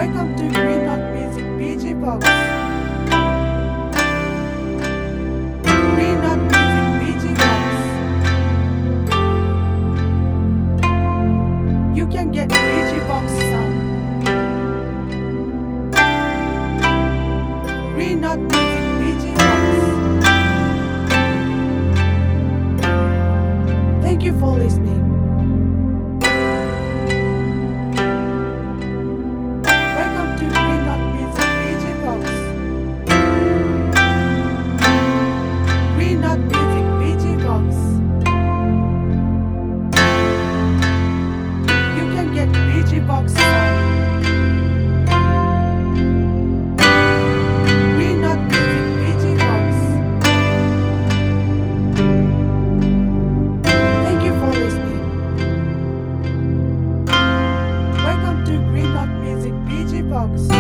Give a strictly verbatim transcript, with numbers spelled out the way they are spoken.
Welcome to Green Dot Music B G Box. Green Dot Music B G Box. You can get B G Box sound. Green Dot Music B G Box. Thank you for listening. Box sound. Green Dot Music B G Box. Thank you for listening. Welcome to Green Dot Music B G Box.